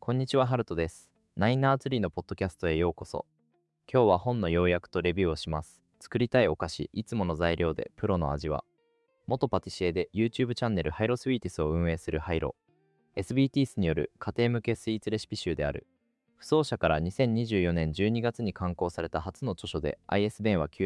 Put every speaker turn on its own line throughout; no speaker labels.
こんにちは、ハルトです。ナイナーツリーのポッドキャストへようこそ。今日は本の要約とレビューをします。作りたいお菓子、いつもの材料でプロの味は。元パティシエで YouTube チャンネルハイロスイーティスを運営するハイロ。SBTS による家庭向けスイーツレシピ集である。不走者から2024年12月に刊行された初の著書で IS 弁は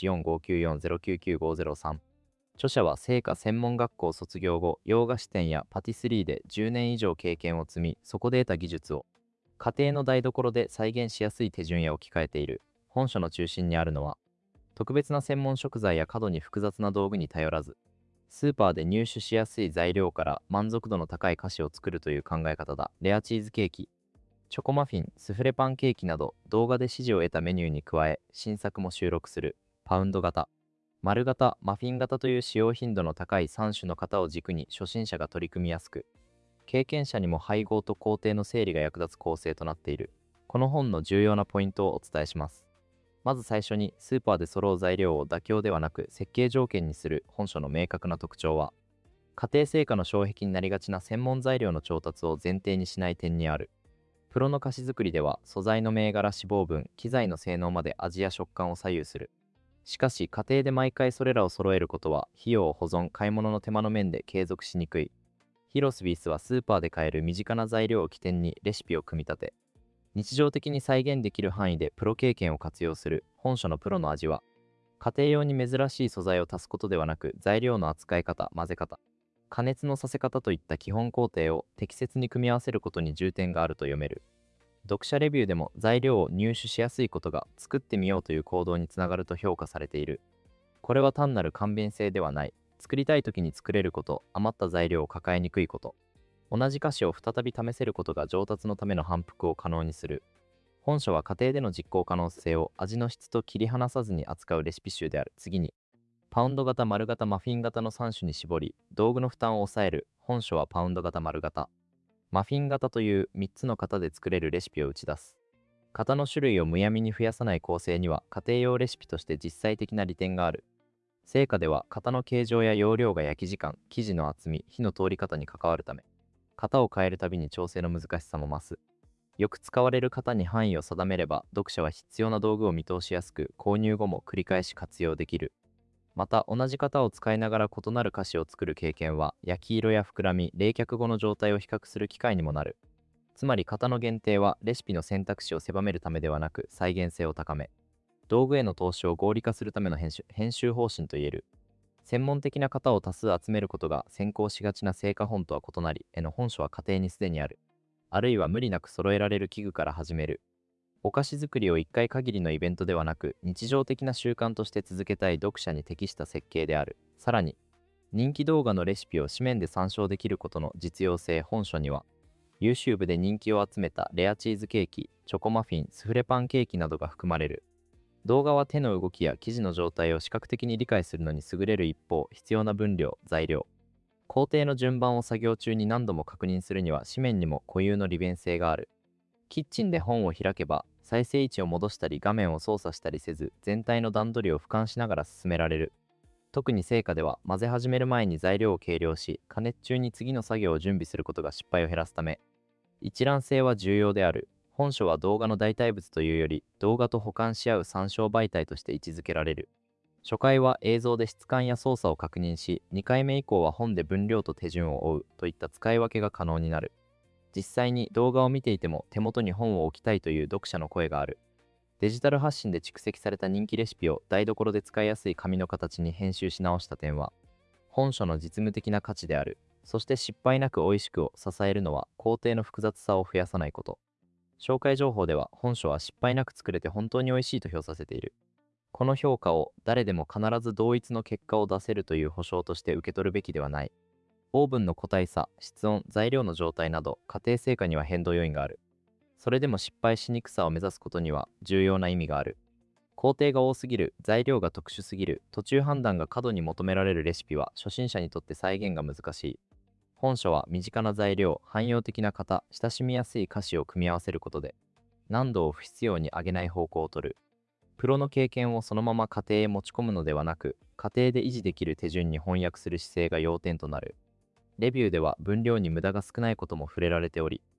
9784594099503。著者は製菓専門学校卒業後、洋菓子店やパティスリーで10年以上経験を積み、そこで得た技術を家庭の台所で再現しやすい手順へ置き換えている。本書の中心にあるのは、特別な専門食材や過度に複雑な道具に頼らず、スーパーで入手しやすい材料から満足度の高い菓子を作るという考え方だ。レアチーズケーキ、チョコマフィン、スフレパンケーキなど動画で支持を得たメニューに加え、新作も収録する。パウンド型、丸型、マフィン型という使用頻度の高い3種の型を軸に初心者が取り組みやすく、経験者にも配合と工程の整理が役立つ構成となっている。この本の重要なポイントをお伝えします。まず最初に、スーパーで揃う材料を妥協ではなく設計条件にする本書の明確な特徴は、家庭製菓の障壁になりがちな専門材料の調達を前提にしない点にある。プロの菓子作りでは、素材の銘柄、脂肪分、機材の性能まで味や食感を左右する。しかし、家庭で毎回それらを揃えることは、費用、保存、買い物の手間の面で継続しにくい。ヒロスビースはスーパーで買える身近な材料を起点にレシピを組み立て、日常的に再現できる範囲でプロ経験を活用する。本書のプロの味は、家庭用に珍しい素材を足すことではなく、材料の扱い方、混ぜ方、加熱のさせ方といった基本工程を適切に組み合わせることに重点があると読める。読者レビューでも材料を入手しやすいことが作ってみようという行動につながると評価されている。これは単なる簡便性ではない。作りたい時に作れること、余った材料を抱えにくいこと、同じ菓子を再び試せることが上達のための反復を可能にする。本書は家庭での実行可能性を味の質と切り離さずに扱うレシピ集である。次に、パウンド型、丸型、マフィン型の3種に絞り、道具の負担を抑える。本書はパウンド型、丸型、マフィン型という3つの型で作れるレシピを打ち出す。型の種類をむやみに増やさない構成には家庭用レシピとして実際的な利点がある。製菓では型の形状や容量が焼き時間、生地の厚み、火の通り方に関わるため、型を変えるたびに調整の難しさも増す。よく使われる型に範囲を定めれば、読者は必要な道具を見通しやすく、購入後も繰り返し活用できる。また、同じ型を使いながら異なる菓子を作る経験は、焼き色や膨らみ、冷却後の状態を比較する機会にもなる。つまり、型の限定はレシピの選択肢を狭めるためではなく、再現性を高め、道具への投資を合理化するための編集方針といえる。専門的な型を多数集めることが先行しがちな製菓本とは異なり、の本書は家庭にすでにある。あるいは無理なく揃えられる器具から始める。お菓子作りを1回限りのイベントではなく、日常的な習慣として続けたい読者に適した設計である。さらに、人気動画のレシピを紙面で参照できることの実用性。本書には、YouTube で人気を集めたレアチーズケーキ、チョコマフィン、スフレパンケーキなどが含まれる。動画は手の動きや生地の状態を視覚的に理解するのに優れる一方、必要な分量、材料、工程の順番を作業中に何度も確認するには紙面にも固有の利便性がある。キッチンで本を開けば、再生位置を戻したり画面を操作したりせず、全体の段取りを俯瞰しながら進められる。特に製菓では、混ぜ始める前に材料を計量し、加熱中に次の作業を準備することが失敗を減らすため、一覧性は重要である。本書は動画の代替物というより、動画と補完し合う参照媒体として位置づけられる。初回は映像で質感や操作を確認し、2回目以降は本で分量と手順を追うといった使い分けが可能になる。実際に動画を見ていても手元に本を置きたいという読者の声がある。デジタル発信で蓄積された人気レシピを台所で使いやすい紙の形に編集し直した点は、本書の実務的な価値である。そして失敗なく美味しくを支えるのは工程の複雑さを増やさないこと。紹介情報では本書は失敗なく作れて本当に美味しいと評させている。この評価を誰でも必ず同一の結果を出せるという保証として受け取るべきではない。オーブンの個体差、室温、材料の状態など家庭製菓には変動要因がある。それでも失敗しにくさを目指すことには重要な意味がある。工程が多すぎる、材料が特殊すぎる、途中判断が過度に求められるレシピは初心者にとって再現が難しい。本書は身近な材料、汎用的な型、親しみやすい菓子を組み合わせることで、難度を不必要に上げない方向を取る。プロの経験をそのまま家庭へ持ち込むのではなく、家庭で維持できる手順に翻訳する姿勢が要点となる。レビューでは分量に無駄が少ないことも触れられており、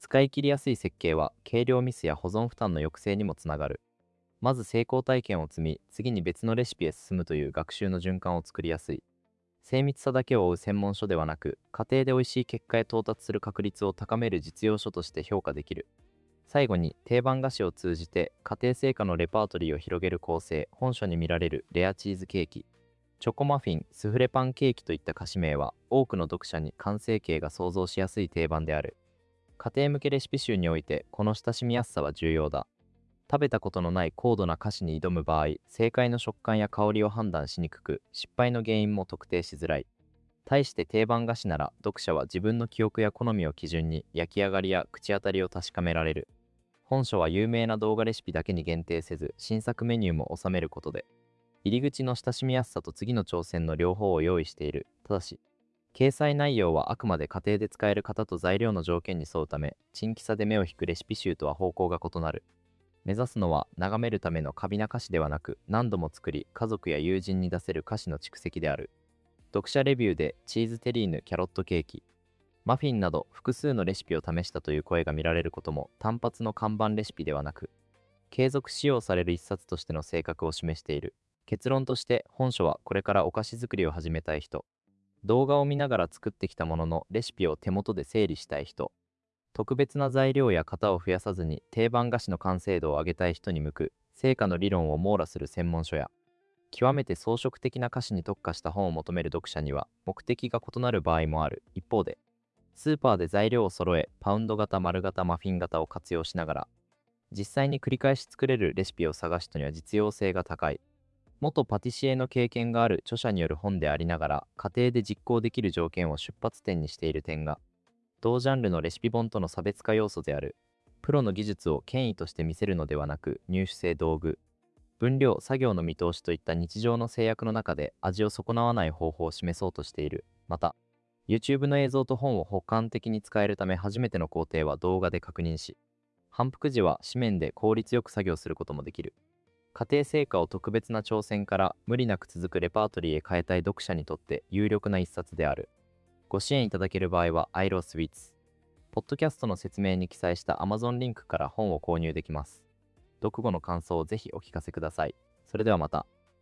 使い切りやすい設計は計量ミスや保存負担の抑制にもつながる。まず成功体験を積み、次に別のレシピへ進むという学習の循環を作りやすい。精密さだけを追う専門書ではなく、家庭で美味しい結果へ到達する確率を高める実用書として評価できる。最後に、定番菓子を通じて家庭製菓のレパートリーを広げる構成。本書に見られるレアチーズケーキ、チョコマフィン、スフレパンケーキといった菓子名は、多くの読者に完成形が想像しやすい定番である。家庭向けレシピ集において、この親しみやすさは重要だ。食べたことのない高度な菓子に挑む場合、正解の食感や香りを判断しにくく、失敗の原因も特定しづらい。対して定番菓子なら、読者は自分の記憶や好みを基準に焼き上がりや口当たりを確かめられる。本書は有名な動画レシピだけに限定せず、新作メニューも収めることで、入り口の親しみやすさと次の挑戦の両方を用意している。ただし、掲載内容はあくまで家庭で使える方と材料の条件に沿うため、珍奇さで目を引くレシピ集とは方向が異なる。目指すのは眺めるための過敏な菓子ではなく、何度も作り家族や友人に出せる菓子の蓄積である。読者レビューでチーズテリーヌキャロットケーキ、マフィンなど複数のレシピを試したという声が見られることも、単発の看板レシピではなく、継続使用される一冊としての性格を示している。結論として、本書はこれからお菓子作りを始めたい人、動画を見ながら作ってきたもののレシピを手元で整理したい人、特別な材料や型を増やさずに定番菓子の完成度を上げたい人に向く、成果の理論を網羅する専門書や、極めて装飾的な菓子に特化した本を求める読者には目的が異なる場合もある。一方で、スーパーで材料を揃え、パウンド型、丸型、マフィン型を活用しながら、実際に繰り返し作れるレシピを探す人には実用性が高い。元パティシエの経験がある著者による本でありながら、家庭で実行できる条件を出発点にしている点が、同ジャンルのレシピ本との差別化要素である。プロの技術を権威として見せるのではなく、入手性道具、分量、作業の見通しといった日常の制約の中で味を損なわない方法を示そうとしている。また、YouTube の映像と本を補完的に使えるため、初めての工程は動画で確認し、反復時は紙面で効率よく作業することもできる。家庭製菓を特別な挑戦から無理なく続くレパートリーへ変えたい読者にとって有力な一冊である。ご支援いただける場合は I Love Sweets。ポッドキャストの説明に記載した Amazon リンクから本を購入できます。読後の感想をぜひお聞かせください。それではまた。